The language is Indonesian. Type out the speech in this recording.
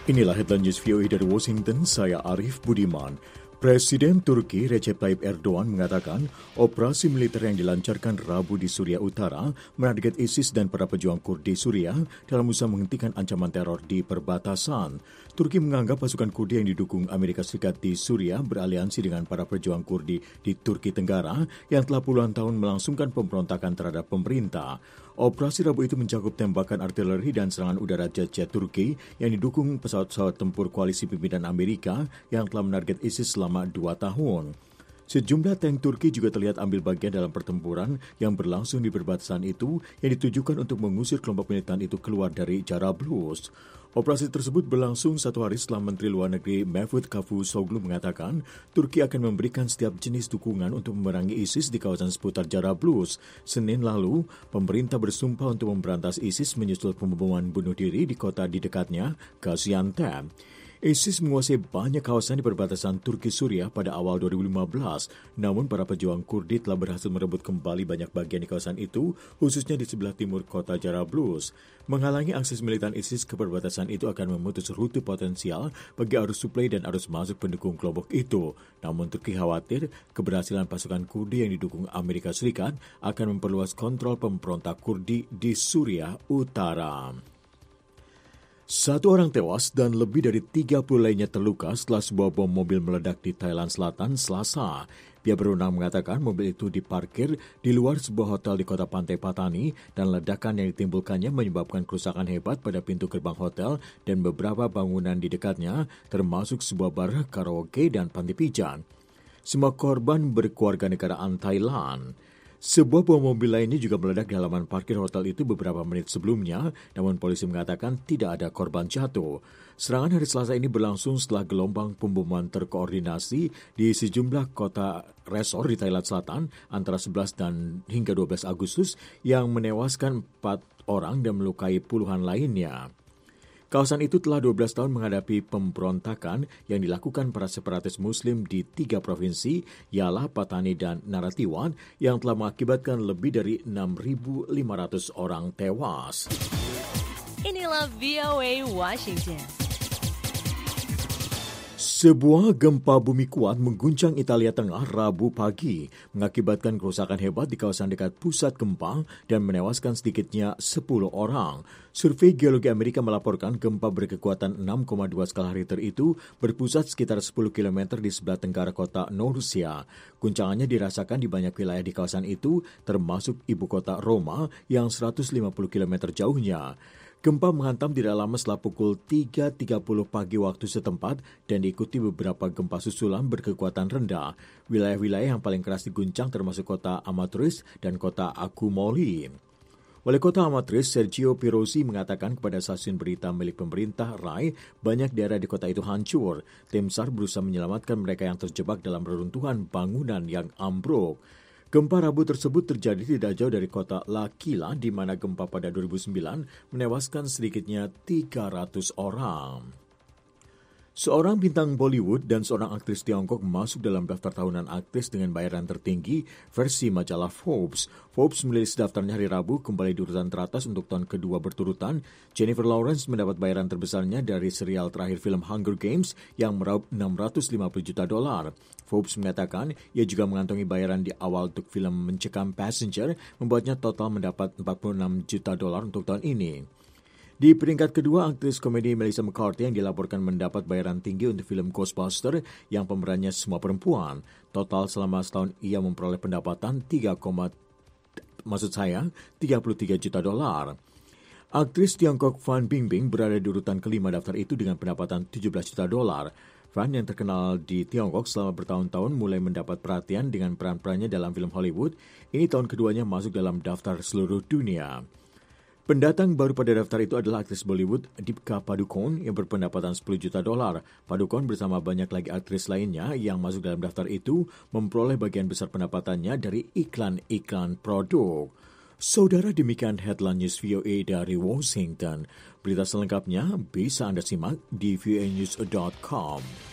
Inilah headline news VOA dari Washington, saya Arif Budiman. Presiden Turki Recep Tayyip Erdogan mengatakan operasi militer yang dilancarkan Rabu di Suriah Utara menarget ISIS dan para pejuang Kurdi Suriah dalam usaha menghentikan ancaman teror di perbatasan. Turki menganggap pasukan Kurdi yang didukung Amerika Serikat di Suriah beraliansi dengan para pejuang Kurdi di Turki Tenggara yang telah puluhan tahun melangsungkan pemberontakan terhadap pemerintah. Operasi Rabu itu mencakup tembakan artileri dan serangan udara jet-jet Turki yang didukung pesawat-pesawat tempur koalisi pimpinan Amerika yang telah menarget ISIS selama 2 tahun. Sejumlah tank Turki juga terlihat ambil bagian dalam pertempuran yang berlangsung di perbatasan itu yang ditujukan untuk mengusir kelompok militan itu keluar dari Jarablus. Operasi tersebut berlangsung 1 hari setelah Menteri Luar Negeri Mevlut Cavusoglu mengatakan Turki akan memberikan setiap jenis dukungan untuk memerangi ISIS di kawasan seputar Jarablus. Senin lalu, pemerintah bersumpah untuk memberantas ISIS menyusul pemboman bunuh diri di kota di dekatnya, Gaziantep. ISIS menguasai banyak kawasan di perbatasan Turki-Suriah pada awal 2015, namun para pejuang Kurdi telah berhasil merebut kembali banyak bagian di kawasan itu, khususnya di sebelah timur kota Jarablus. Menghalangi akses militan ISIS ke perbatasan itu akan memutus rute potensial bagi arus suplai dan arus masuk pendukung kelompok itu. Namun Turki khawatir keberhasilan pasukan Kurdi yang didukung Amerika Serikat akan memperluas kontrol pemberontak Kurdi di Suriah Utara. 1 orang tewas dan lebih dari 30 lainnya terluka setelah sebuah bom mobil meledak di Thailand Selatan Selasa. Pihak berwenang mengatakan mobil itu diparkir di luar sebuah hotel di kota pantai Patani dan ledakan yang ditimbulkannya menyebabkan kerusakan hebat pada pintu gerbang hotel dan beberapa bangunan di dekatnya, termasuk sebuah bar karaoke dan panti pijat. Semua korban berkewarganegaraan Thailand. Sebuah bom mobil lainnya juga meledak di halaman parkir hotel itu beberapa menit sebelumnya, namun polisi mengatakan tidak ada korban jatuh. Serangan hari Selasa ini berlangsung setelah gelombang pemboman terkoordinasi di sejumlah kota resor di Thailand Selatan antara 11 dan hingga 12 Agustus yang menewaskan 4 orang dan melukai puluhan lainnya. Kawasan itu telah 12 tahun menghadapi pemberontakan yang dilakukan para separatis Muslim di 3 provinsi, ialah Patani dan Narathiwat, yang telah mengakibatkan lebih dari 6.500 orang tewas. Inilah VOA Washington. Sebuah gempa bumi kuat mengguncang Italia Tengah Rabu pagi, mengakibatkan kerusakan hebat di kawasan dekat pusat gempa dan menewaskan sedikitnya 10 orang. Survei Geologi Amerika melaporkan gempa berkekuatan 6,2 skala Richter itu berpusat sekitar 10 km di sebelah tenggara kota Norcia. Guncangannya dirasakan di banyak wilayah di kawasan itu, termasuk ibu kota Roma yang 150 km jauhnya. Gempa menghantam tidak lama setelah pukul 3.30 pagi waktu setempat dan diikuti beberapa gempa susulan berkekuatan rendah. Wilayah-wilayah yang paling keras diguncang termasuk kota Amatrice dan kota Accumoli. Wali kota Amatrice, Sergio Pirozzi, mengatakan kepada stasiun berita milik pemerintah RAI, banyak daerah di kota itu hancur. Tim SAR berusaha menyelamatkan mereka yang terjebak dalam reruntuhan bangunan yang ambruk. Gempa Rabu tersebut terjadi tidak jauh dari kota L'Aquila, di mana gempa pada 2009 menewaskan sedikitnya 300 orang. Seorang bintang Bollywood dan seorang aktris Tiongkok masuk dalam daftar tahunan aktris dengan bayaran tertinggi versi majalah Forbes. Forbes merilis daftarnya hari Rabu kembali di urutan teratas untuk tahun kedua berturutan. Jennifer Lawrence mendapat bayaran terbesarnya dari serial terakhir film Hunger Games yang meraup $650 juta. Forbes mengatakan ia juga mengantongi bayaran di awal untuk film Mencekam Passenger, membuatnya total mendapat $46 juta untuk tahun ini. Di peringkat kedua, aktris komedi Melissa McCarthy yang dilaporkan mendapat bayaran tinggi untuk film Ghostbusters yang pemerannya semua perempuan. Total selama setahun ia memperoleh pendapatan 33 juta dolar. Aktris Tiongkok Fan Bingbing berada di urutan kelima daftar itu dengan pendapatan 17 juta dolar. Fan yang terkenal di Tiongkok selama bertahun-tahun mulai mendapat perhatian dengan peran-perannya dalam film Hollywood. Ini tahun keduanya masuk dalam daftar seluruh dunia. Pendatang baru pada daftar itu adalah aktris Bollywood Deepika Padukone yang berpendapatan 10 juta dolar. Padukone bersama banyak lagi aktris lainnya yang masuk dalam daftar itu memperoleh bagian besar pendapatannya dari iklan-iklan produk. Saudara, demikian headline news VOA dari Washington. Berita selengkapnya bisa Anda simak di voanews.com.